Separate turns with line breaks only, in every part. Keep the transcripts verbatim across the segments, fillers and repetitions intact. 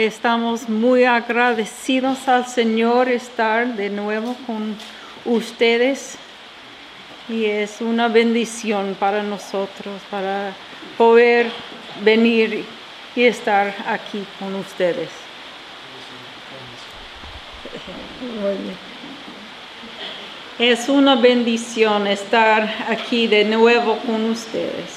Estamos muy agradecidos al Señor estar de nuevo con ustedes y es una bendición para nosotros para poder venir y estar aquí con ustedes. Es una bendición estar aquí de nuevo con ustedes.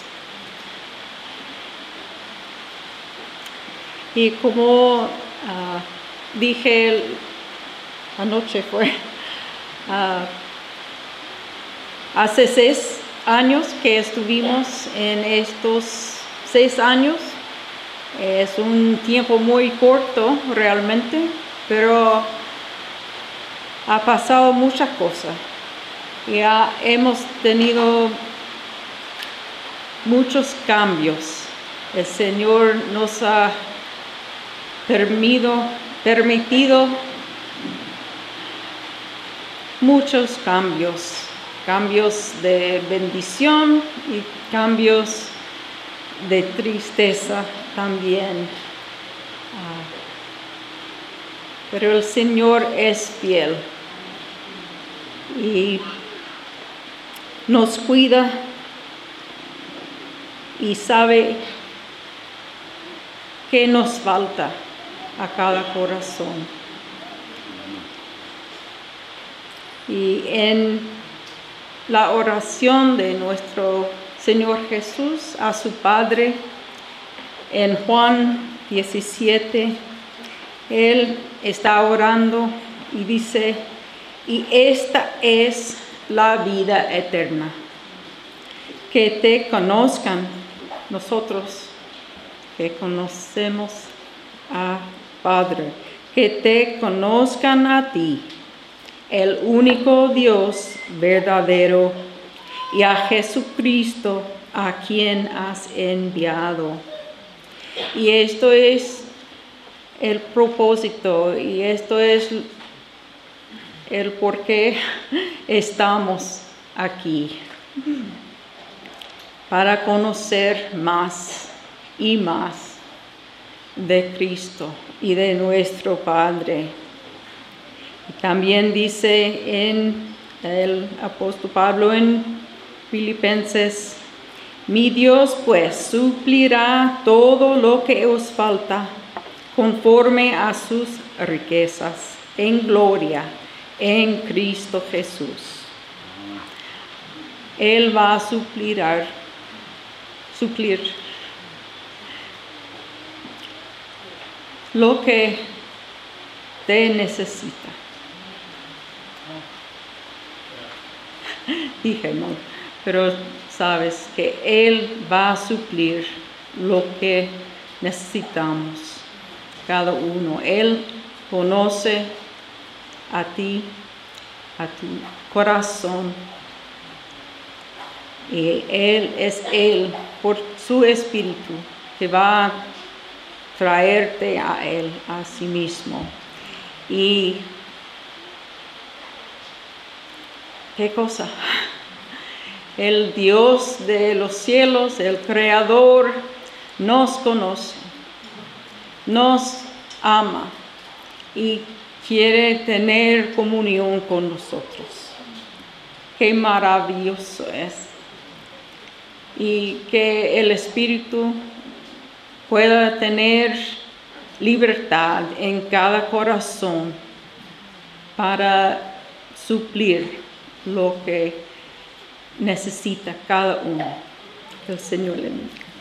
Y como uh, dije anoche fue, uh, hace seis años que estuvimos en estos seis años. Es un tiempo muy corto realmente, pero ha pasado muchas cosas. Ya hemos tenido muchos cambios. El Señor nos ha permitido, permitido muchos cambios, cambios de bendición y cambios de tristeza también. Uh, pero el Señor es fiel y nos cuida y sabe qué nos falta a cada corazón. Y en la oración de nuestro Señor Jesús a su Padre, en Juan diecisiete, Él está orando y dice, y esta es la vida eterna, que te conozcan nosotros, que conocemos a Padre, que te conozcan a ti, el único Dios verdadero, y a Jesucristo, a quien has enviado. Y esto es el propósito, y esto es el por qué estamos aquí, para conocer más y más de Cristo y de nuestro Padre. También dice en el apóstol Pablo en Filipenses, mi Dios pues suplirá todo lo que os falta conforme a sus riquezas en gloria en Cristo Jesús. Él va a suplir, suplir lo que te necesita. Dije no, pero sabes que Él va a suplir lo que necesitamos, cada uno. Él conoce a ti, a tu corazón, y Él es Él, por su Espíritu, que va a traerte a Él, a sí mismo. Y ¿qué cosa? El Dios de los cielos, el Creador, nos conoce, nos ama y quiere tener comunión con nosotros. Qué maravilloso es. Y que el Espíritu pueda tener libertad en cada corazón para suplir lo que necesita cada uno. El Señor le bendiga.